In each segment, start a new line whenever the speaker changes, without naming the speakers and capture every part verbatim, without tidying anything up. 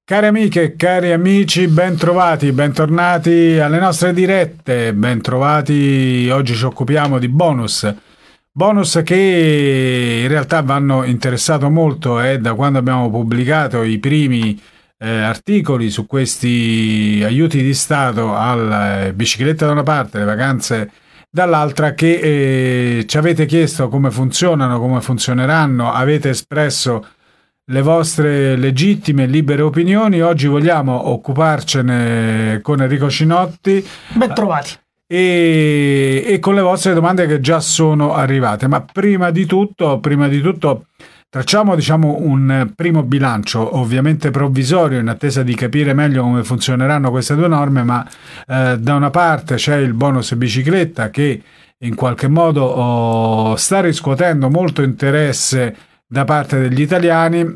Cari amiche e cari amici, bentrovati, bentornati alle nostre dirette, bentrovati. Oggi ci occupiamo di bonus, bonus che in realtà vanno interessato molto eh, da quando abbiamo pubblicato i primi eh, articoli su questi aiuti di Stato alla eh, bicicletta da una parte, le vacanze dall'altra, che eh, ci avete chiesto come funzionano, come funzioneranno, avete espresso le vostre legittime e libere opinioni. Oggi vogliamo occuparcene con Enrico Cinotti.
Ben trovati.
E, e con le vostre domande che già sono arrivate. Ma prima di tutto, prima di tutto tracciamo diciamo un primo bilancio, ovviamente provvisorio, in attesa di capire meglio come funzioneranno queste due norme, ma eh, da una parte c'è il bonus bicicletta che in qualche modo oh, sta riscuotendo molto interesse da parte degli italiani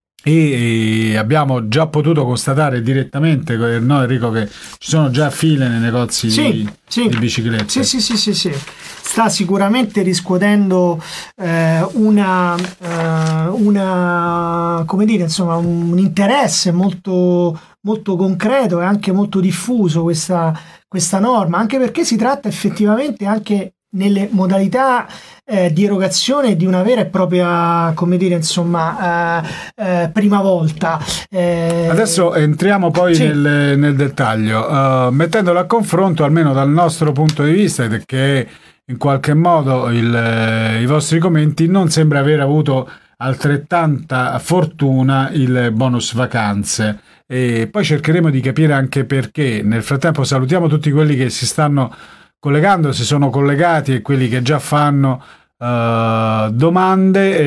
e abbiamo già potuto constatare direttamente, no Enrico, che ci sono già file nei negozi
sì,
di,
sì.
di biciclette.
Sì, sì, sì, sì, sì. Sta sicuramente riscuotendo eh, una, eh, una, come dire, insomma, un interesse molto, molto concreto e anche molto diffuso questa, questa norma, anche perché si tratta effettivamente anche nelle modalità eh, di erogazione di una vera e propria, come dire, insomma, eh, eh, prima volta.
Eh, Adesso entriamo poi sì. nel, nel dettaglio, uh, mettendolo a confronto, almeno dal nostro punto di vista, che in qualche modo il, eh, i vostri commenti non sembra aver avuto altrettanta fortuna il bonus vacanze. E poi cercheremo di capire anche perché. Nel frattempo salutiamo tutti quelli che si stanno collegando, si sono collegati e quelli che già fanno uh, domande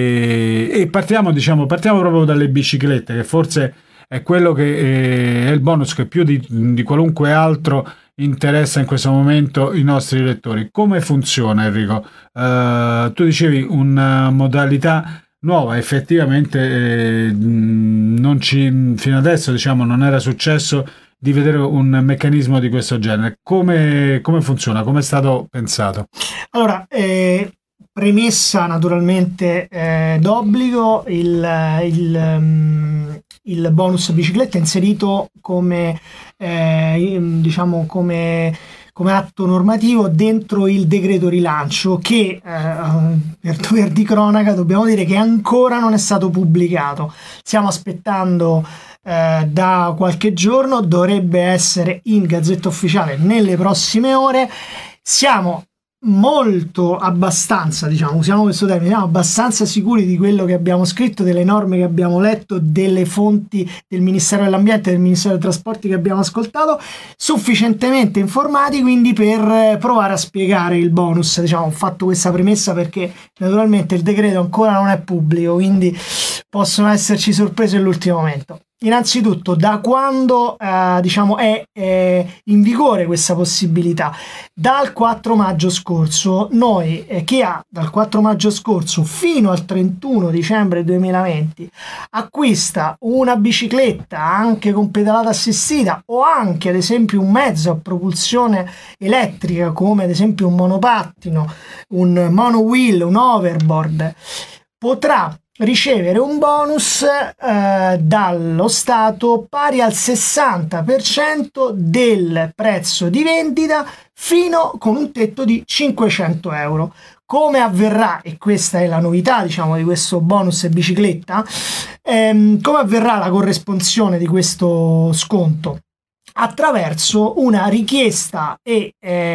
e, e partiamo diciamo partiamo proprio dalle biciclette, che forse è quello che eh, è il bonus che più di, di qualunque altro interessa in questo momento i nostri lettori. Come funziona, Enrico? Uh, tu dicevi una modalità nuova, effettivamente eh, non ci, fino adesso diciamo non era successo di vedere un meccanismo di questo genere. Come, come funziona? Come è stato pensato?
Allora, eh, premessa naturalmente eh, d'obbligo, il, il, um, il bonus bicicletta è inserito come eh, diciamo come come atto normativo dentro il decreto rilancio che, eh, per dover di cronaca, dobbiamo dire che ancora non è stato pubblicato. Stiamo aspettando eh, da qualche giorno, dovrebbe essere in Gazzetta Ufficiale nelle prossime ore. Siamo molto abbastanza, diciamo, usiamo questo termine, siamo abbastanza sicuri di quello che abbiamo scritto, delle norme che abbiamo letto, delle fonti del Ministero dell'Ambiente e del Ministero dei Trasporti che abbiamo ascoltato, sufficientemente informati quindi per provare a spiegare il bonus. Diciamo, ho fatto questa premessa perché naturalmente il decreto ancora non è pubblico, quindi possono esserci sorprese all'ultimo momento. Innanzitutto, da quando eh, diciamo è, è in vigore questa possibilità? Dal quattro maggio scorso. Noi, eh, chi ha dal quattro maggio scorso fino al trentuno dicembre duemilaventi acquista una bicicletta anche con pedalata assistita o anche ad esempio un mezzo a propulsione elettrica come ad esempio un monopattino, un monowheel, un overboard, potrà ricevere un bonus eh, dallo Stato pari al sessanta per cento del prezzo di vendita fino con un tetto di cinquecento euro. Come avverrà, e questa è la novità diciamo di questo bonus bicicletta, ehm, come avverrà la corresponsione di questo sconto? Attraverso una richiesta e,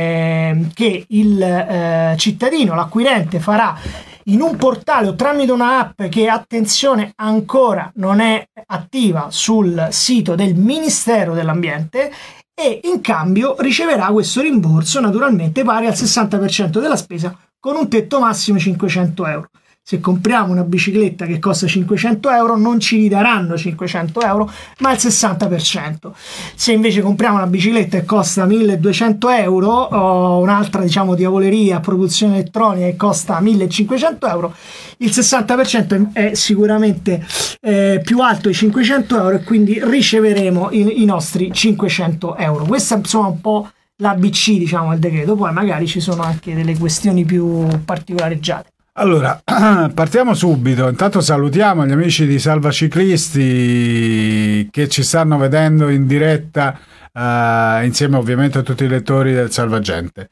eh, che il eh, cittadino, l'acquirente, farà in un portale o tramite una app che, attenzione, ancora non è attiva sul sito del Ministero dell'Ambiente, e in cambio riceverà questo rimborso naturalmente pari al sessanta per cento della spesa con un tetto massimo cinquecento euro. Se compriamo una bicicletta che costa cinquecento euro non ci ridaranno cinquecento euro ma il sessanta per cento. Se invece compriamo una bicicletta che costa milleduecento euro o un'altra diciamo diavoleria a propulsione elettronica che costa millecinquecento euro, il sessanta per cento è sicuramente eh, più alto di cinquecento euro e quindi riceveremo i, i nostri cinquecento euro. Questa insomma è un po' l'A B C diciamo del decreto, poi magari ci sono anche delle questioni più particolareggiate.
Allora, partiamo subito. Intanto salutiamo gli amici di Salva Ciclisti che ci stanno vedendo in diretta, uh, insieme ovviamente a tutti i lettori del Salvagente.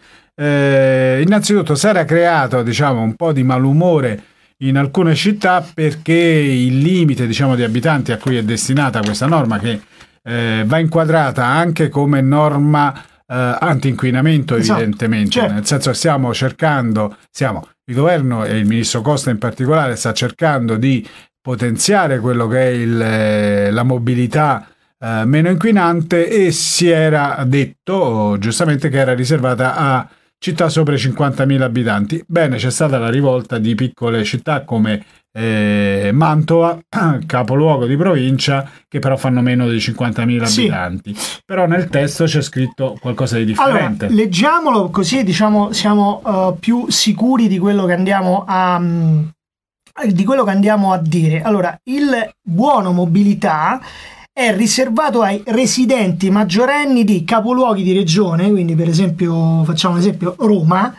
Eh, innanzitutto si era creato, diciamo, un po' di malumore in alcune città perché il limite, diciamo, di abitanti a cui è destinata questa norma, che eh, va inquadrata anche come norma eh, anti-inquinamento, esatto, evidentemente, certo. Nel senso, stiamo cercando, siamo, il governo e il ministro Costa in particolare sta cercando di potenziare quello che è il, la mobilità eh, meno inquinante, e si era detto giustamente che era riservata a città sopra i cinquantamila abitanti. Bene, c'è stata la rivolta di piccole città come eh, Mantova, capoluogo di provincia, che però fanno meno di cinquantamila sì. abitanti. Però nel testo c'è scritto qualcosa di differente.
Allora, leggiamolo così, diciamo, siamo uh, più sicuri di quello che andiamo a um, di quello che andiamo a dire. Allora, il buono mobilità è riservato ai residenti maggiorenni di capoluoghi di regione, quindi per esempio, facciamo un esempio, Roma,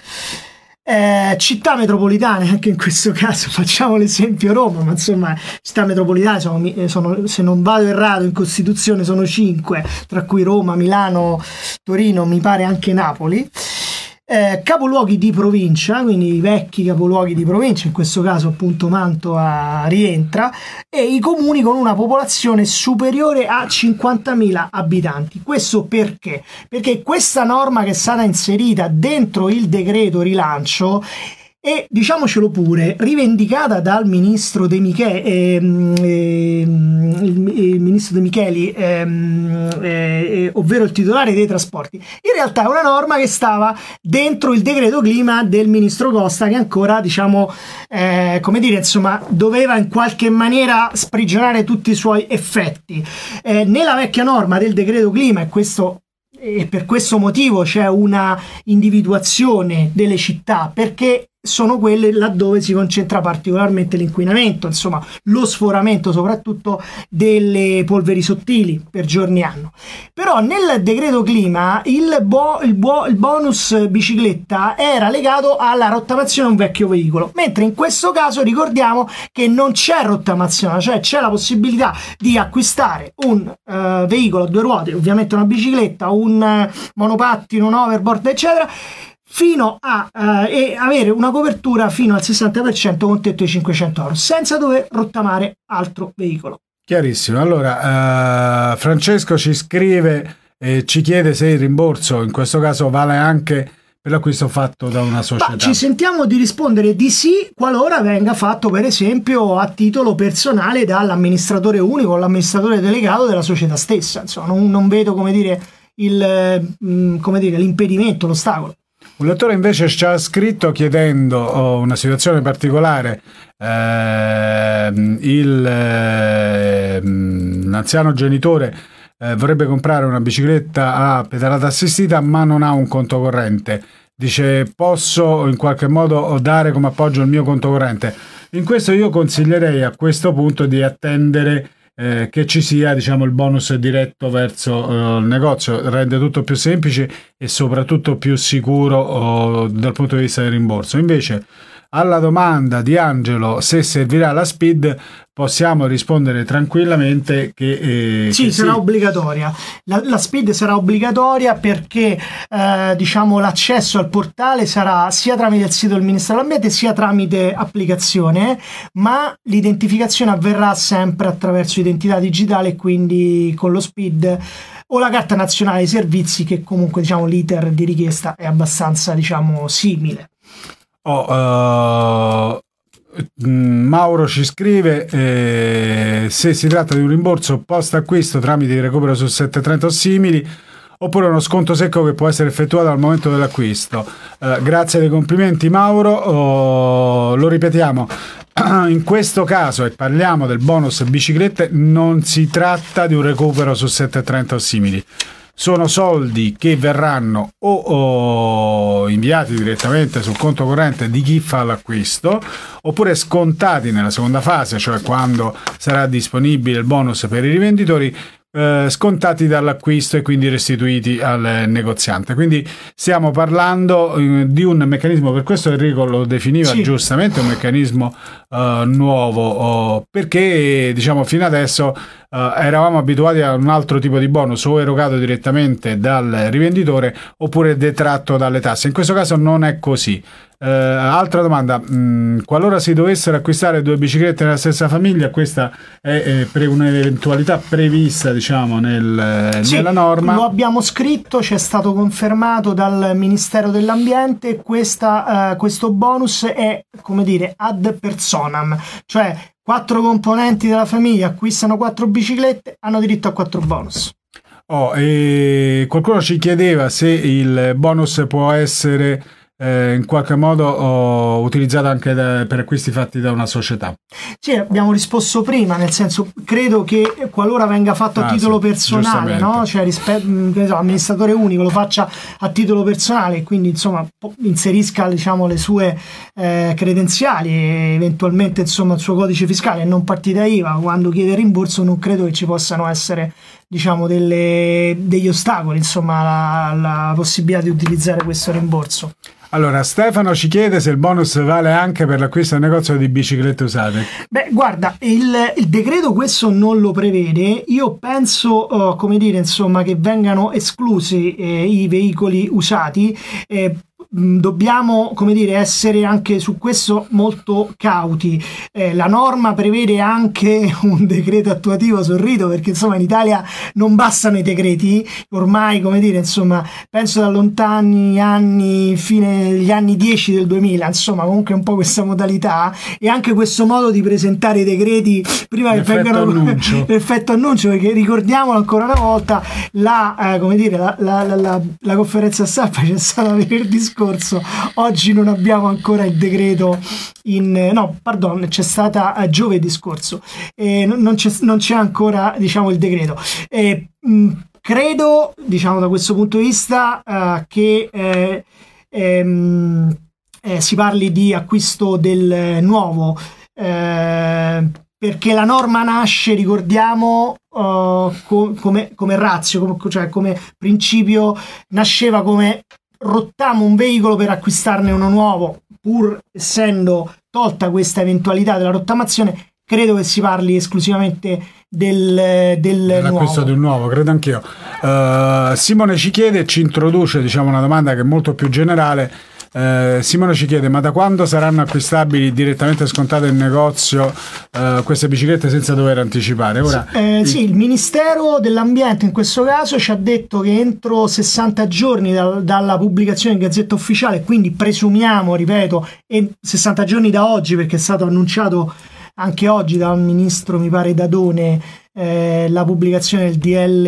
eh, città metropolitane, anche in questo caso facciamo l'esempio Roma, ma insomma città metropolitane sono, sono, se non vado errato in Costituzione sono cinque, tra cui Roma, Milano, Torino, mi pare anche Napoli. Eh, capoluoghi di provincia, quindi i vecchi capoluoghi di provincia, in questo caso appunto Mantova rientra, e i comuni con una popolazione superiore a cinquantamila abitanti. Questo perché? Perché questa norma che è stata inserita dentro il decreto rilancio e, diciamocelo pure, rivendicata dal ministro De Micheli, ehm, ehm, il, il ministro De Micheli, ehm, eh, ovvero il titolare dei trasporti, in realtà è una norma che stava dentro il decreto clima del ministro Costa, che ancora, diciamo, eh, come dire, insomma, doveva in qualche maniera sprigionare tutti i suoi effetti. Eh, nella vecchia norma del decreto clima, e questo e per questo motivo c'è una individuazione delle città, perché sono quelle laddove si concentra particolarmente l'inquinamento, insomma lo sforamento soprattutto delle polveri sottili per giorni anno. Però nel decreto clima il, bo- il, bo- il bonus bicicletta era legato alla rottamazione di un vecchio veicolo, mentre in questo caso ricordiamo che non c'è rottamazione, cioè c'è la possibilità di acquistare un uh, veicolo a due ruote, ovviamente una bicicletta, un uh, monopattino, un overboard eccetera, fino a uh, e avere una copertura fino al sessanta per cento con tetto di cinquecento euro, senza dover rottamare altro veicolo.
Chiarissimo. Allora, uh, Francesco ci scrive e ci chiede se il rimborso in questo caso vale anche per l'acquisto fatto da una società.
Ma ci sentiamo di rispondere di sì qualora venga fatto per esempio a titolo personale dall'amministratore unico o l'amministratore delegato della società stessa. Insomma, non, non vedo, come dire, il mh, come dire, l'impedimento, l'ostacolo.
Un lettore invece ci ha scritto chiedendo oh, una situazione particolare. Eh, il, eh, l'anziano genitore eh, vorrebbe comprare una bicicletta a pedalata assistita, ma non ha un conto corrente. Dice: posso in qualche modo dare come appoggio il mio conto corrente? In questo io consiglierei a questo punto di attendere Eh, che ci sia, diciamo, il bonus diretto verso uh, il negozio. Rende tutto più semplice e soprattutto più sicuro uh, dal punto di vista del rimborso. Invece alla domanda di Angelo se servirà la SPID possiamo rispondere tranquillamente che, eh,
sì,
che
sarà
sì.
obbligatoria. La, la SPID sarà obbligatoria perché eh, diciamo l'accesso al portale sarà sia tramite il sito del Ministero dell'Ambiente sia tramite applicazione, ma l'identificazione avverrà sempre attraverso identità digitale, quindi con lo SPID o la carta nazionale dei servizi, che comunque, diciamo, l'iter di richiesta è abbastanza, diciamo, simile.
Oh, uh, Mauro ci scrive eh, se si tratta di un rimborso post acquisto tramite il recupero su settecentotrenta o simili, oppure uno sconto secco che può essere effettuato al momento dell'acquisto. Uh, grazie dei complimenti, Mauro. Oh, lo ripetiamo, in questo caso, e parliamo del bonus biciclette, non si tratta di un recupero su settecentotrenta o simili. Sono soldi che verranno o, o inviati direttamente sul conto corrente di chi fa l'acquisto, oppure scontati nella seconda fase, cioè quando sarà disponibile il bonus per i rivenditori, eh, scontati dall'acquisto e quindi restituiti al negoziante. Quindi stiamo parlando eh, di un meccanismo, per questo Enrico lo definiva sì. giustamente un meccanismo eh, nuovo, oh, perché, diciamo, fino adesso eravamo abituati a un altro tipo di bonus, o erogato direttamente dal rivenditore oppure detratto dalle tasse. In questo caso non è così. Uh, altra domanda, mh, qualora si dovessero acquistare due biciclette nella stessa famiglia, questa è, è per un'eventualità prevista, diciamo, nel,
sì,
nella norma?
Lo abbiamo scritto, ci è stato confermato dal Ministero dell'Ambiente. Questa, uh, questo bonus è, come dire, ad personam, cioè quattro componenti della famiglia acquistano quattro biciclette, hanno diritto a quattro bonus.
Oh, e qualcuno ci chiedeva se il bonus può essere Eh, in qualche modo ho utilizzato anche da, per acquisti fatti da una società.
Sì, abbiamo risposto prima, nel senso, credo che qualora venga fatto a ah, titolo sì, personale, no? Cioè rispetto, so, amministratore unico lo faccia a titolo personale e quindi insomma inserisca, diciamo, le sue eh, credenziali e eventualmente insomma il suo codice fiscale e non partita I V A quando chiede rimborso, non credo che ci possano essere, diciamo, delle, degli ostacoli, insomma, alla, alla possibilità di utilizzare questo rimborso.
Allora, Stefano ci chiede se il bonus vale anche per l'acquisto al negozio di biciclette usate.
Beh, guarda, il, il decreto questo non lo prevede. Io penso, uh, come dire, insomma, che vengano esclusi eh, i veicoli usati. Eh, dobbiamo, come dire, essere anche su questo molto cauti. Eh, la norma prevede anche un decreto attuativo, sorrido perché insomma in Italia non bastano i decreti ormai, come dire, insomma, penso da lontani anni, fine degli anni dieci del duemila, insomma, comunque un po' questa modalità e anche questo modo di presentare i decreti prima che vengano
annuncio.
l'effetto annuncio, perché ricordiamolo ancora una volta, la, eh, come dire, la, la, la, la, la conferenza stampa c'è stata venerdì scorso. Oggi non abbiamo ancora il decreto in no, pardon, c'è stata eh, giovedì scorso eh, non, c'è, non c'è ancora, diciamo, il decreto. Eh, mh, credo, diciamo, da questo punto di vista eh, che eh, ehm, eh, si parli di acquisto del nuovo, eh, perché la norma nasce, ricordiamo, uh, co- come, come ratio, come, cioè come principio, nasceva come rottamo un veicolo per acquistarne uno nuovo, pur essendo tolta questa eventualità della rottamazione. Credo che si parli esclusivamente del, del
dell'acquisto
nuovo.
di un nuovo, credo anch'io. Uh, Simone ci chiede, ci introduce, diciamo, una domanda che è molto più generale. Uh, Simone ci chiede: ma da quando saranno acquistabili direttamente scontate in negozio uh, queste biciclette senza dover anticipare? Ora,
sì, eh, il... sì, il Ministero dell'Ambiente in questo caso ci ha detto che entro sessanta giorni da, dalla pubblicazione in Gazzetta Ufficiale, quindi presumiamo, ripeto, e sessanta giorni da oggi, perché è stato annunciato anche oggi dal ministro, mi pare, Dadone, eh, la pubblicazione del D L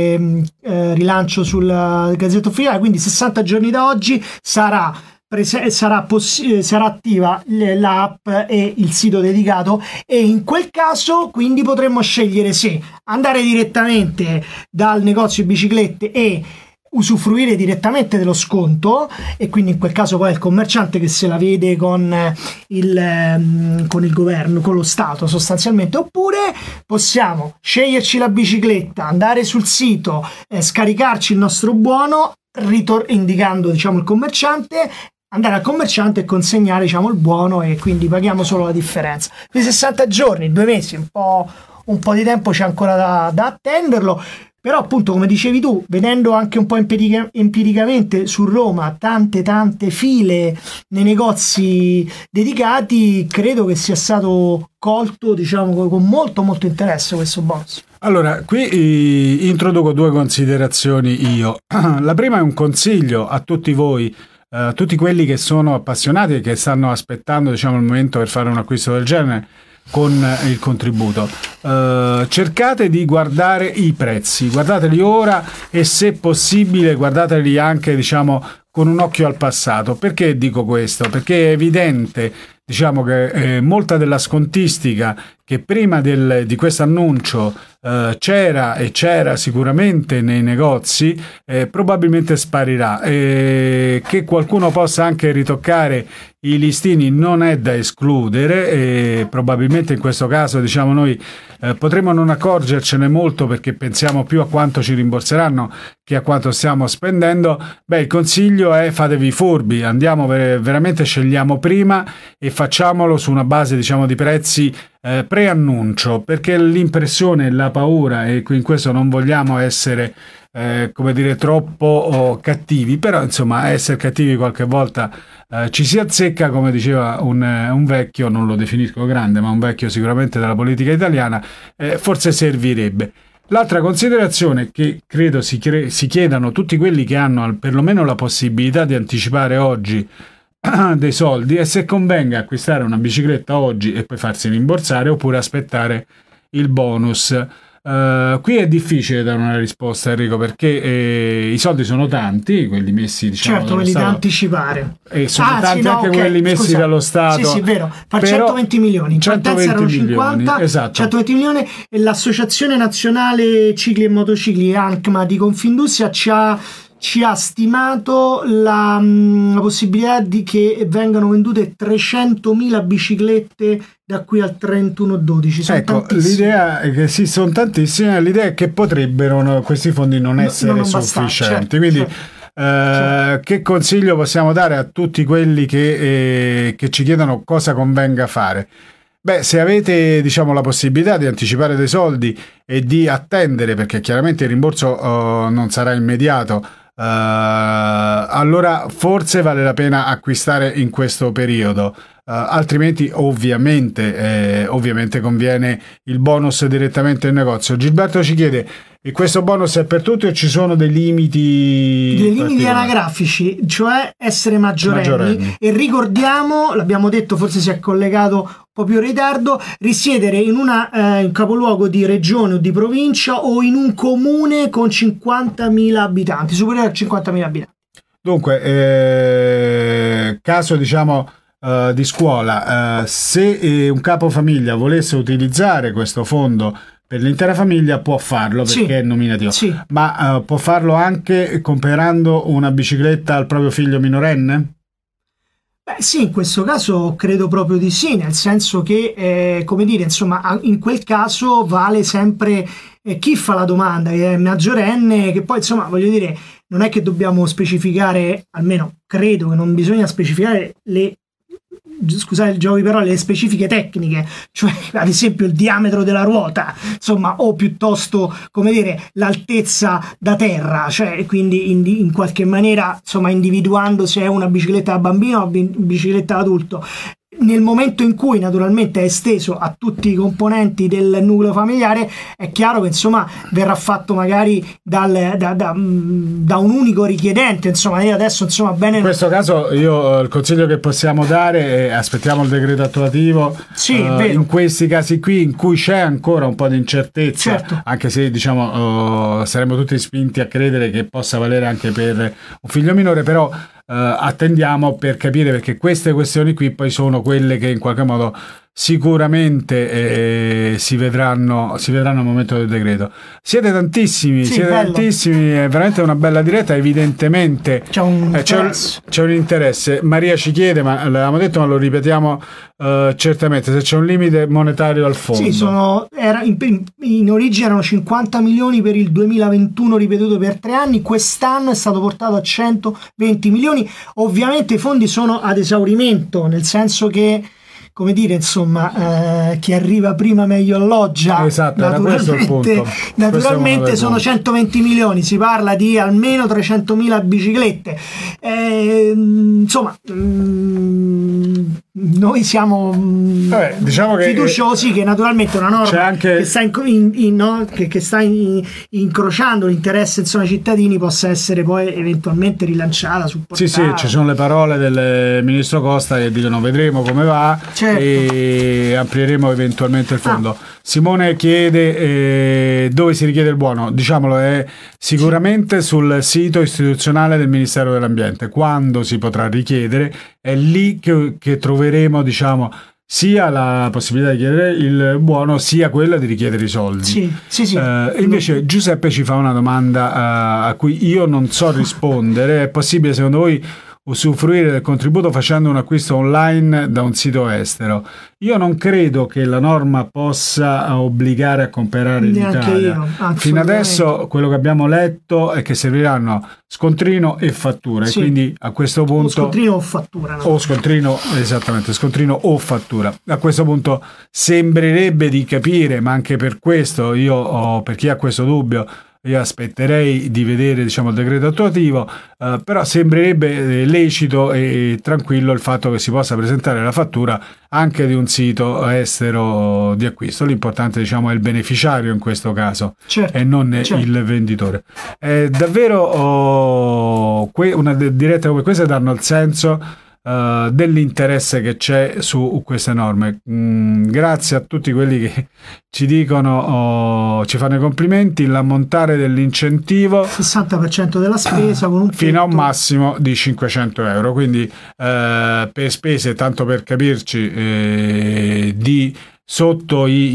eh, rilancio sulla Gazzetta Ufficiale, quindi sessanta giorni da oggi sarà prese- sarà, poss- sarà attiva l'app e il sito dedicato, e in quel caso quindi potremmo scegliere se andare direttamente dal negozio di biciclette e usufruire direttamente dello sconto, e quindi in quel caso poi è il commerciante che se la vede con il, con il governo, con lo Stato sostanzialmente, oppure possiamo sceglierci la bicicletta, andare sul sito, eh, scaricarci il nostro buono, ritor- indicando, diciamo, il commerciante, andare al commerciante e consegnare, diciamo, il buono, e quindi paghiamo solo la differenza. Quindi sessanta giorni, due mesi, un po', un po' di tempo c'è ancora da, da attenderlo. Però appunto, come dicevi tu, vedendo anche un po' empirica- empiricamente su Roma tante tante file nei negozi dedicati, credo che sia stato colto, diciamo, con molto molto interesse questo bonus.
Allora, qui eh, introduco due considerazioni io. La prima è un consiglio a tutti voi, a tutti quelli che sono appassionati e che stanno aspettando, diciamo, il momento per fare un acquisto del genere con il contributo. Uh, cercate di guardare i prezzi, guardateli ora, e se possibile guardateli anche, diciamo, con un occhio al passato. Perché dico questo? Perché è evidente, diciamo, che eh, molta della scontistica che prima del, di questo annuncio eh, c'era e c'era sicuramente nei negozi, eh, probabilmente sparirà, e che qualcuno possa anche ritoccare i listini non è da escludere, e probabilmente in questo caso, diciamo, noi eh, potremmo non accorgercene molto perché pensiamo più a quanto ci rimborseranno che a quanto stiamo spendendo. Beh, il consiglio è: fatevi furbi, andiamo ver- veramente scegliamo prima e facciamolo su una base, diciamo, di prezzi eh, preannuncio, perché l'impressione, la paura, e in questo non vogliamo essere eh, come dire troppo oh, cattivi, però insomma essere cattivi qualche volta eh, ci si azzecca, come diceva un, un vecchio, non lo definisco grande, ma un vecchio sicuramente della politica italiana, eh, forse servirebbe. L'altra considerazione che credo si, cre- si chiedano tutti quelli che hanno perlomeno la possibilità di anticipare oggi dei soldi è se convenga acquistare una bicicletta oggi e poi farsi rimborsare oppure aspettare il bonus. Uh, qui è difficile dare una risposta, Enrico, perché eh, i soldi sono tanti, quelli messi, diciamo,
certo, quelli
Stato,
da anticipare,
e sono
ah,
tanti
sì, no,
anche
okay,
quelli messi
scusa.
dallo Stato.
Sì, sì, vero, fa
però
centoventi milioni, in partenza erano cinquanta,
esatto.
centoventi milioni, e l'Associazione Nazionale Cicli e Motocicli, ANCMA di Confindustria, ci ha ci ha stimato la, la possibilità di che vengano vendute trecentomila biciclette da qui al trentuno dodici. Sono
ecco,
tantissime.
l'idea è che sì, sono tantissime, l'idea è che potrebbero questi fondi non essere no, non sufficienti, certo, quindi certo. Eh, certo. Che consiglio possiamo dare a tutti quelli che, eh, che ci chiedono cosa convenga fare? Beh, se avete, diciamo, la possibilità di anticipare dei soldi e di attendere, perché chiaramente il rimborso uh, non sarà immediato, Uh, allora forse vale la pena acquistare in questo periodo, uh, altrimenti ovviamente eh, ovviamente conviene il bonus direttamente in negozio. Gilberto ci chiede: e questo bonus è per tutti o ci sono dei limiti?
Dei limiti anagrafici, cioè essere maggiorenni, maggiorenni. E ricordiamo, l'abbiamo detto, forse si è collegato un po' più in ritardo, risiedere in una eh, in capoluogo di regione o di provincia o in un comune con cinquantamila abitanti, superiore a cinquantamila abitanti.
Dunque, eh, caso diciamo uh, di scuola, uh, se eh, un capofamiglia volesse utilizzare questo fondo per l'intera famiglia può farlo perché sì, è nominativo, sì. Ma uh, può farlo anche comprando una bicicletta al proprio figlio minorenne?
Beh, sì, in questo caso credo proprio di sì, nel senso che, eh, come dire, insomma, in quel caso vale sempre eh, chi fa la domanda, che è maggiorenne, che poi, insomma, voglio dire, non è che dobbiamo specificare, almeno credo che non bisogna specificare le scusate il gioco di parole, le specifiche tecniche, cioè ad esempio il diametro della ruota, insomma, o piuttosto, come dire, l'altezza da terra, cioè quindi in, in qualche maniera, insomma, individuando se è una bicicletta da bambino o bicicletta da adulto. Nel momento in cui naturalmente è esteso a tutti i componenti del nucleo familiare, è chiaro che insomma verrà fatto magari dal, da, da, da un unico richiedente, insomma. Io adesso insomma bene
in questo caso io il consiglio che possiamo dare è aspettiamo il decreto attuativo,
sì,
uh, in questi casi qui in cui c'è ancora un po' di incertezza, certo. Anche se diciamo uh, saremmo tutti spinti a credere che possa valere anche per un figlio minore, però Uh, attendiamo per capire, perché queste questioni qui poi sono quelle che in qualche modo sicuramente eh, si vedranno si vedranno al momento del decreto. Siete tantissimi, sì, siete bello. tantissimi, è veramente una bella diretta, evidentemente
c'è un,
eh, c'è un, c'è un interesse. Maria ci chiede, ma l'avevamo detto ma lo ripetiamo uh, certamente, se c'è un limite monetario al fondo.
Sì, sono, era, in, in origine erano cinquanta milioni per il duemilaventuno ripetuto per tre anni, quest'anno è stato portato a centoventi milioni. Ovviamente i fondi sono ad esaurimento, nel senso che, come dire, insomma, eh, chi arriva prima meglio alloggia.
Esatto, naturalmente, era questo il punto.
Naturalmente sono centoventi milioni, si parla di almeno trecentomila biciclette. Eh, insomma, mh, noi siamo
Vabbè, diciamo che
fiduciosi che naturalmente una norma
anche...
che sta, in, in, in, no, che, che sta in, incrociando l'interesse insomma ai cittadini possa essere poi eventualmente rilanciata, supportata.
Sì, sì, ci sono le parole del ministro Costa che dicono vedremo come va, certo. E amplieremo eventualmente il fondo. Ah. Simone chiede eh, dove si richiede il buono, diciamolo, è sicuramente sul sito istituzionale del Ministero dell'Ambiente. Quando si potrà richiedere è lì che, che troveremo, diciamo, sia la possibilità di chiedere il buono sia quella di richiedere i soldi.
Sì, sì, sì.
Uh, invece Giuseppe ci fa una domanda uh, a cui io non so rispondere. È possibile secondo voi usufruire del contributo facendo un acquisto online da un sito estero. Io non credo che la norma possa obbligare a comprare in
Neanche
Italia.
Io,
Fino adesso quello che abbiamo letto è che serviranno scontrino e fattura, sì. E quindi a questo punto... O
scontrino o fattura. No?
O scontrino, esattamente, scontrino o fattura. A questo punto sembrerebbe di capire, ma anche per questo io, ho, per chi ha questo dubbio, io aspetterei di vedere, diciamo, il decreto attuativo, eh, però sembrerebbe lecito e tranquillo il fatto che si possa presentare la fattura anche di un sito estero di acquisto. L'importante, diciamo, è il beneficiario in questo caso, certo, e non certo. il venditore. È davvero oh, que- una diretta come questa danno il senso Uh, dell'interesse che c'è su queste norme. Mm, grazie a tutti quelli che ci dicono, oh, ci fanno i complimenti. L'ammontare dell'incentivo
sessanta per cento della spesa con un
fino a un massimo di cinquecento euro, quindi uh, per spese, tanto per capirci, eh, di sotto i,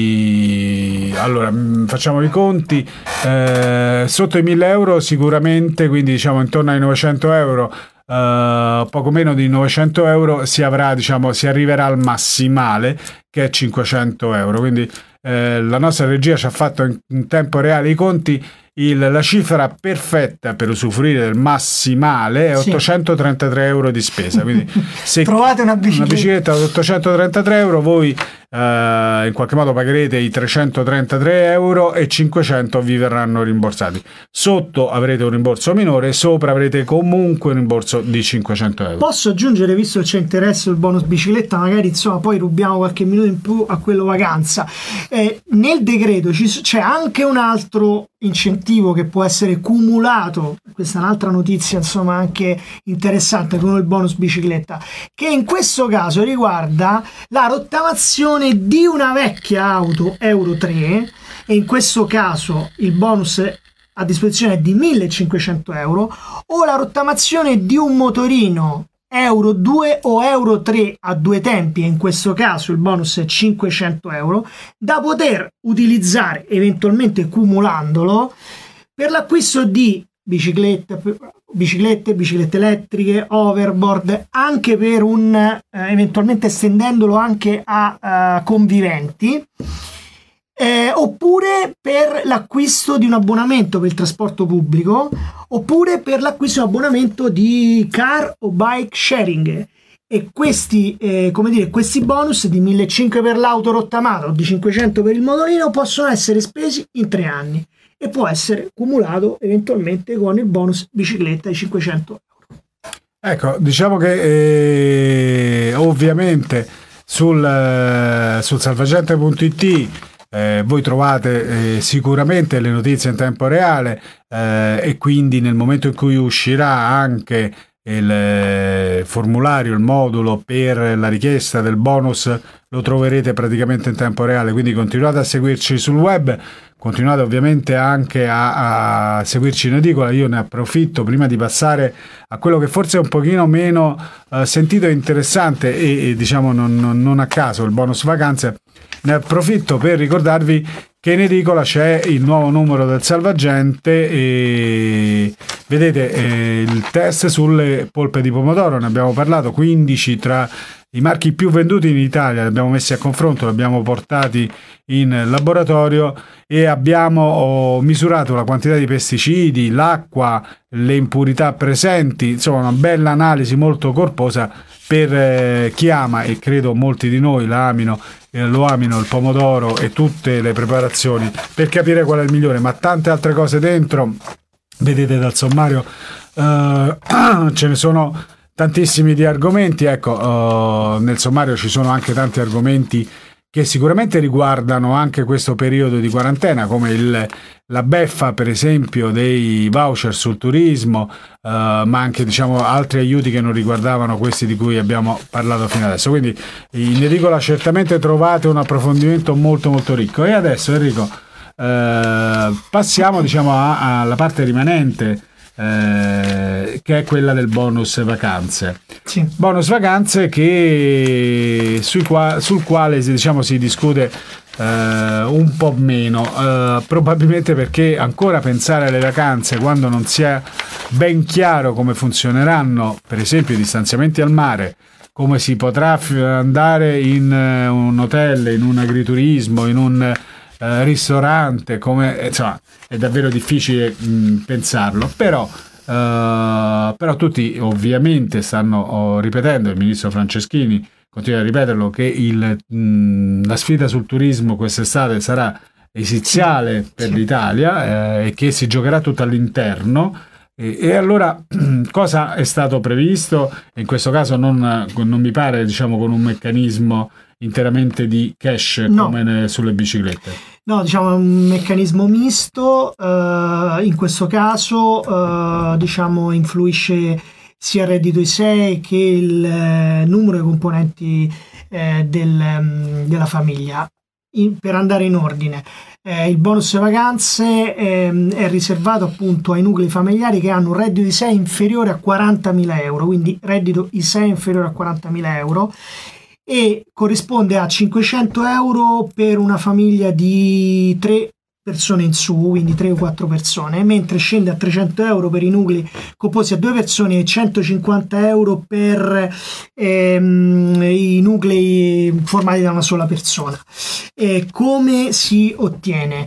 i allora facciamo i conti, eh, sotto i mille euro sicuramente, quindi diciamo intorno ai novecento euro. Uh, poco meno di novecento euro si avrà, diciamo, si arriverà al massimale, che è cinquecento euro. Quindi eh, la nostra regia ci ha fatto in, in tempo reale i conti. Il, la cifra perfetta per usufruire del massimale è sì. ottocentotrentatré euro di spesa. Quindi se
trovate una bicicletta,
una bicicletta ad ottocentotrentatré euro, voi uh, in qualche modo pagherete i trecentotrentatré euro e cinquecento vi verranno rimborsati. Sotto avrete un rimborso minore, sopra avrete comunque un rimborso di cinquecento euro.
Posso aggiungere, visto che c'è interesse il bonus bicicletta, magari insomma poi rubiamo qualche minuto in più a quello vacanza. Eh, nel decreto ci, c'è anche un altro incentivo che può essere cumulato, questa è un'altra notizia insomma anche interessante con il bonus bicicletta, che in questo caso riguarda la rottamazione di una vecchia auto Euro tre, e in questo caso il bonus a disposizione è di millecinquecento euro, o la rottamazione di un motorino Euro due o Euro tre a due tempi, e in questo caso il bonus è cinquecento euro, da poter utilizzare eventualmente cumulandolo per l'acquisto di biciclette, biciclette, biciclette elettriche, overboard, anche per un eh, eventualmente estendendolo anche a uh, conviventi. Eh, oppure per l'acquisto di un abbonamento per il trasporto pubblico, oppure per l'acquisto di un abbonamento di car o bike sharing. E questi, eh, come dire, questi bonus di millecinquecento per l'auto rottamata o di cinquecento per il motorino possono essere spesi in tre anni e può essere cumulato eventualmente con il bonus bicicletta di cinquecento euro.
Ecco, diciamo che eh, ovviamente sul, eh, sul salvagente punto it Eh, voi trovate eh, sicuramente le notizie in tempo reale, eh, e quindi nel momento in cui uscirà anche il eh, formulario, il modulo per la richiesta del bonus, lo troverete praticamente in tempo reale. Quindi continuate a seguirci sul web, continuate ovviamente anche a, a seguirci in edicola. Io ne approfitto prima di passare a quello che forse è un pochino meno eh, sentito e interessante, e, e diciamo non, non, non a caso il bonus vacanze. Ne approfitto per ricordarvi che in edicola c'è il nuovo numero del Salvagente e vedete eh, il test sulle polpe di pomodoro, ne abbiamo parlato, quindici tra i marchi più venduti in Italia, li abbiamo messi a confronto, li abbiamo portati in laboratorio e abbiamo oh, misurato la quantità di pesticidi, l'acqua, le impurità presenti, insomma una bella analisi molto corposa per eh, chi ama, e credo molti di noi la amino, eh, lo amino il pomodoro e tutte le preparazioni, per capire qual è il migliore, ma tante altre cose dentro, vedete dal sommario, eh, ce ne sono tantissimi di argomenti. Ecco, uh, nel sommario ci sono anche tanti argomenti che sicuramente riguardano anche questo periodo di quarantena, come il, la beffa per esempio dei voucher sul turismo, uh, ma anche diciamo altri aiuti che non riguardavano questi di cui abbiamo parlato fino adesso. Quindi in edicola certamente trovate un approfondimento molto molto ricco. E adesso Enrico, uh, passiamo diciamo a, alla parte rimanente, Eh, che è quella del bonus vacanze.
Sì.
Bonus vacanze che sui qua, sul quale diciamo si discute Uh, un po' meno, uh, probabilmente perché ancora pensare alle vacanze quando non si è ben chiaro come funzioneranno, per esempio, i distanziamenti al mare, come si potrà f- andare in uh, un hotel, in un agriturismo, in un uh, ristorante, come, insomma, è davvero difficile mh, pensarlo, però uh, però tutti ovviamente stanno oh, ripetendo, il ministro Franceschini continua a ripeterlo, che il, mh, la sfida sul turismo quest'estate sarà esiziale per sì. l'Italia eh, e che si giocherà tutto all'interno. E, e allora cosa è stato previsto? In questo caso non, non mi pare, diciamo, con un meccanismo interamente di cash no. come ne, sulle biciclette.
No, diciamo è un meccanismo misto, eh, in questo caso eh, diciamo influisce sia il reddito I S E E che il eh, numero di componenti eh, del, um, della famiglia. In, per andare in ordine, eh, il bonus vacanze eh, è riservato appunto ai nuclei familiari che hanno un reddito I S E E inferiore a quarantamila euro, quindi reddito I S E E inferiore a quarantamila euro, e corrisponde a cinquecento euro per una famiglia di tre persone in su, quindi tre o quattro persone, mentre scende a trecento euro per i nuclei composti a due persone e centocinquanta euro per ehm, i nuclei formati da una sola persona. E come si ottiene?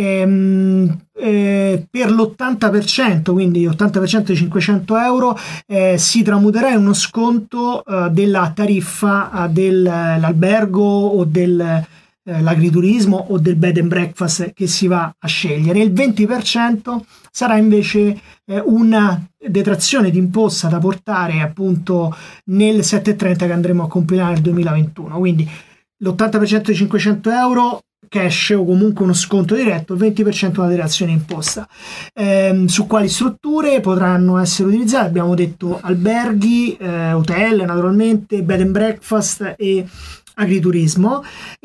Ehm, eh, per l'ottanta per cento, quindi ottanta per cento di cinquecento euro, eh, si tramuterà in uno sconto eh, della tariffa eh, dell'albergo o del l'agriturismo o del bed and breakfast che si va a scegliere. Il venti per cento sarà invece eh, una detrazione d'imposta da portare appunto nel settecentotrenta che andremo a compilare nel duemilaventuno, quindi l'ottanta per cento di cinquecento euro cash o comunque uno sconto diretto, il venti per cento una detrazione imposta. Ehm, su quali strutture potranno essere utilizzate? Abbiamo detto alberghi, eh, hotel naturalmente, bed and breakfast e agriturismo,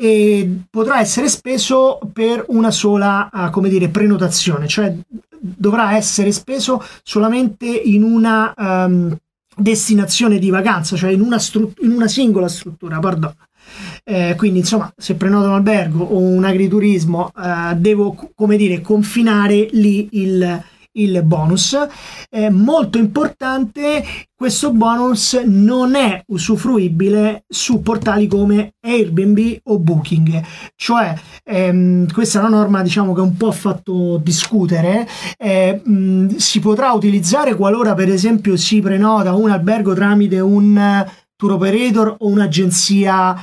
e potrà essere speso per una sola uh, come dire prenotazione, cioè dovrà essere speso solamente in una um, destinazione di vacanza, cioè in una, stru- in una singola struttura, pardon. Eh, quindi insomma, se prenoto un albergo o un agriturismo uh, devo come dire confinare lì il il bonus. Eh, molto importante, questo bonus non è usufruibile su portali come Airbnb o Booking, cioè ehm, questa è una norma diciamo che un po' ha fatto discutere. Eh, mh, si potrà utilizzare qualora per esempio si prenota un albergo tramite un tour operator o un'agenzia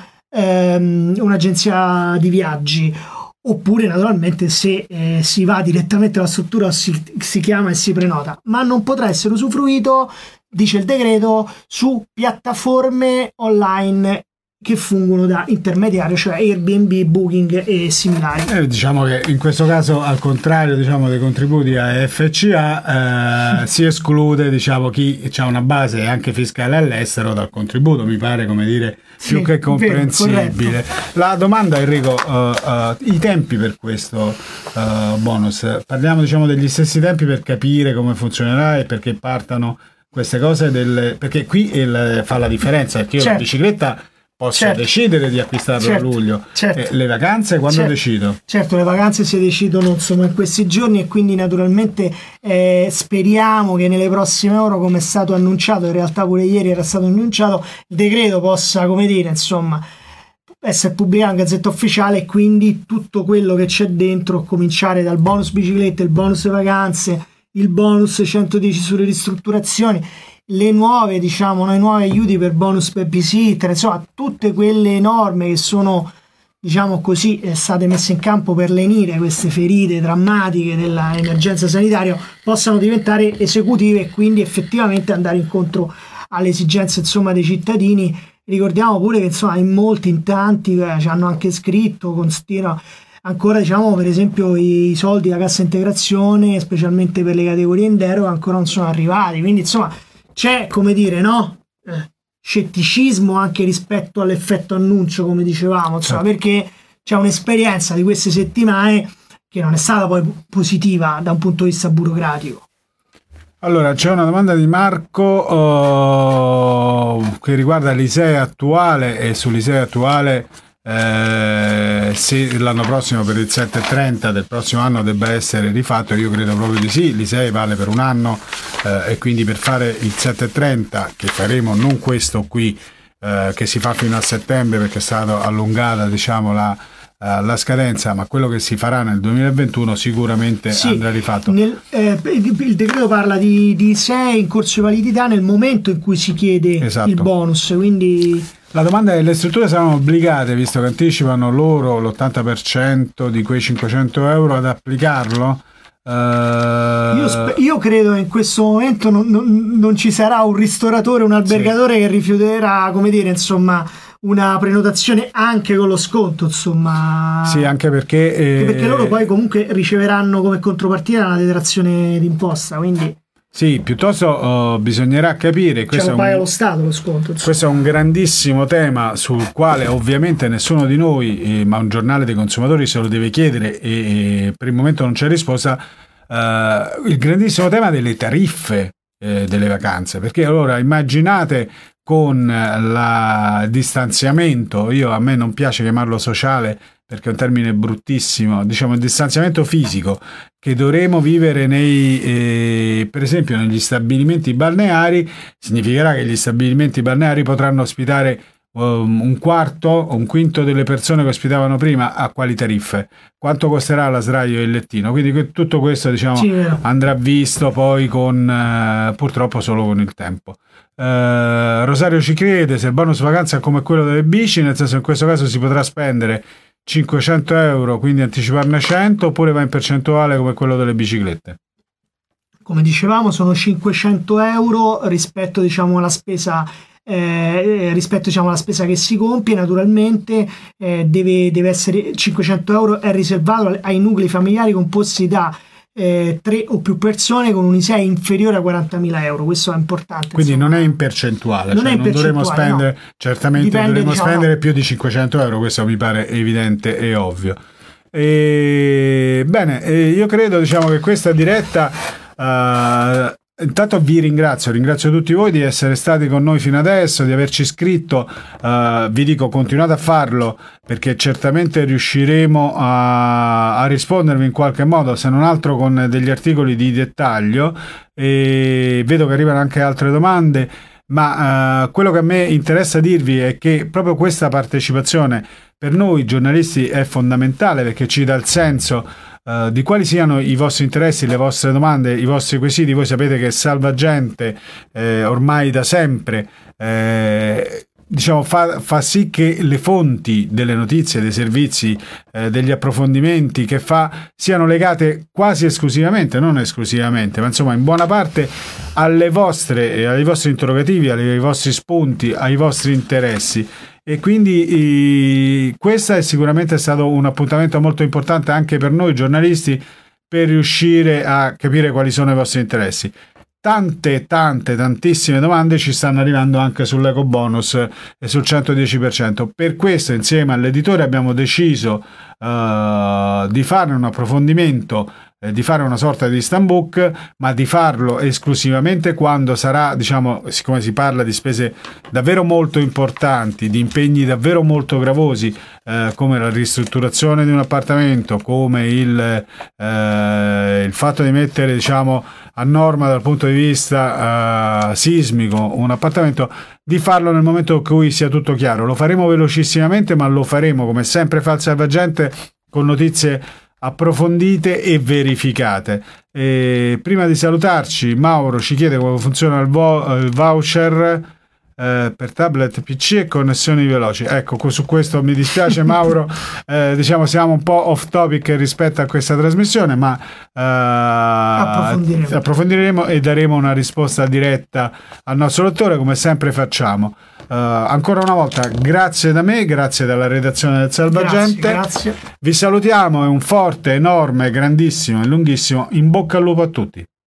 ehm, un'agenzia di viaggi, oppure naturalmente se eh, si va direttamente alla struttura si, si chiama e si prenota, ma non potrà essere usufruito, dice il decreto, su piattaforme online che fungono da intermediario, cioè Airbnb, Booking e similari.
Eh, diciamo che in questo caso, al contrario diciamo dei contributi a F C A, eh, si esclude diciamo chi ha una base anche fiscale all'estero dal contributo, mi pare come dire più sì, che comprensibile. Vero, la domanda Enrico, uh, uh, i tempi per questo uh, bonus, parliamo diciamo degli stessi tempi per capire come funzionerà e perché partano queste cose del, perché qui il, fa la differenza, perché io certo. la bicicletta posso certo. decidere di acquistarlo certo. a luglio, certo. eh, le vacanze quando certo. decido?
Certo, le vacanze si decidono insomma in questi giorni e quindi naturalmente eh, speriamo che nelle prossime ore, come è stato annunciato, in realtà pure ieri era stato annunciato, il decreto possa, come dire, insomma essere pubblicato in Gazzetta Ufficiale, e quindi tutto quello che c'è dentro, cominciare dal bonus biciclette, il bonus vacanze, il bonus centodieci sulle ristrutturazioni, le nuove diciamo noi nuovi aiuti per bonus babysitter, insomma tutte quelle norme che sono diciamo così eh, state messe in campo per lenire queste ferite drammatiche dell'emergenza sanitaria possano diventare esecutive e quindi effettivamente andare incontro alle esigenze insomma dei cittadini. Ricordiamo pure che insomma in molti, in tanti eh, ci hanno anche scritto, continuano ancora diciamo per esempio i soldi della cassa integrazione, specialmente per le categorie in deroga, ancora non sono arrivati, quindi insomma c'è, come dire, no? Eh, scetticismo anche rispetto all'effetto annuncio, come dicevamo, insomma, certo. perché c'è un'esperienza di queste settimane che non è stata poi positiva da un punto di vista burocratico.
Allora, c'è una domanda di Marco uh, che riguarda l'I S E E attuale, e sull'I S E E attuale Eh, se l'anno prossimo per il sette e trenta del prossimo anno debba essere rifatto, io credo proprio di sì. L'I S E E vale per un anno eh, e quindi per fare il sette e trenta, che faremo non questo qui eh, che si fa fino a settembre perché è stata allungata, diciamo, la la scadenza, ma quello che si farà nel duemilaventuno sicuramente sì, andrà rifatto.
Nel, eh, il decreto parla di, di I S E E in corso di validità nel momento in cui si chiede esatto. il bonus, quindi
la domanda è: le strutture saranno obbligate, visto che anticipano loro l'ottanta per cento di quei cinquecento euro, ad applicarlo? Uh...
Io, spe- io credo che in questo momento non, non, non ci sarà un ristoratore, un albergatore sì. che rifiuterà, come dire, insomma, una prenotazione anche con lo sconto, insomma.
Sì, anche perché eh...
perché loro poi comunque riceveranno come contropartita una detrazione d'imposta, quindi
sì, piuttosto uh, bisognerà capire, questo,
cioè,
è un,
lo Stato, lo sconto,
questo è un grandissimo tema sul quale ovviamente nessuno di noi, eh, ma un giornale dei consumatori se lo deve chiedere e, e per il momento non c'è risposta. Uh, il grandissimo tema delle tariffe eh, delle vacanze, perché allora immaginate con la distanziamento, io a me non piace chiamarlo sociale perché è un termine bruttissimo, diciamo il distanziamento fisico che dovremo vivere nei eh, per esempio negli stabilimenti balneari, significherà che gli stabilimenti balneari potranno ospitare um, un quarto o un quinto delle persone che ospitavano prima. A quali tariffe? Quanto costerà la sdraio e il lettino? Quindi tutto questo, diciamo, sì, andrà visto poi con uh, purtroppo solo con il tempo. Uh, Rosario ci crede: se il bonus vacanza è come quello delle bici, nel senso in questo caso si potrà spendere cinquecento euro, quindi anticiparne cento, oppure va in percentuale come quello delle biciclette?
Come dicevamo, sono cinquecento euro rispetto, diciamo, alla spesa eh, rispetto diciamo alla spesa che si compie. Naturalmente eh, deve, deve essere cinquecento euro è riservato ai nuclei familiari composti da Eh, tre o più persone con un I S E E inferiore a quarantamila euro. Questo è importante,
quindi
insomma.
non è in percentuale,
non,
cioè
è in
non dovremo spendere,
no.
certamente Dipende, dovremo diciamo, spendere più di cinquecento euro, questo mi pare evidente e ovvio. E, bene, e io credo, diciamo, che questa diretta uh, intanto vi ringrazio, ringrazio tutti voi di essere stati con noi fino adesso, di averci scritto. Uh, vi dico, continuate a farlo perché certamente riusciremo a, a rispondervi in qualche modo, se non altro con degli articoli di dettaglio, e vedo che arrivano anche altre domande, ma uh, quello che a me interessa dirvi è che proprio questa partecipazione per noi giornalisti è fondamentale, perché ci dà il senso Uh, di quali siano i vostri interessi, le vostre domande, i vostri quesiti. Voi sapete che Salvagente eh, ormai da sempre eh, diciamo fa, fa sì che le fonti delle notizie, dei servizi, eh, degli approfondimenti che fa siano legate quasi esclusivamente, non esclusivamente, ma insomma in buona parte alle vostre, ai vostri interrogativi, ai vostri spunti, ai vostri interessi. E quindi eh, questo è sicuramente stato un appuntamento molto importante anche per noi giornalisti, per riuscire a capire quali sono i vostri interessi. Tante, tante, tantissime domande ci stanno arrivando anche sull'eco bonus e sul centodieci per cento. Per questo, insieme all'editore, abbiamo deciso uh, di fare un approfondimento, eh, di fare una sorta di stand-book, ma di farlo esclusivamente quando sarà, diciamo, siccome si parla di spese davvero molto importanti, di impegni davvero molto gravosi, eh, come la ristrutturazione di un appartamento, come il, eh, il fatto di mettere, diciamo, a norma dal punto di vista uh, sismico un appartamento, di farlo nel momento in cui sia tutto chiaro. Lo faremo velocissimamente, ma lo faremo come sempre fa il Salvagente, con notizie approfondite e verificate. E prima di salutarci, Mauro ci chiede come funziona il, vo- il voucher eh, per tablet, P C e connessioni veloci. Ecco, su questo mi dispiace Mauro, eh, diciamo siamo un po' off topic rispetto a questa trasmissione, ma eh, approfondiremo. approfondiremo e daremo una risposta diretta al nostro lettore, come sempre facciamo. Uh, ancora una volta grazie da me, grazie dalla redazione del Salvagente,
grazie, grazie.
Vi salutiamo e un forte, enorme, grandissimo e lunghissimo in bocca al lupo a tutti.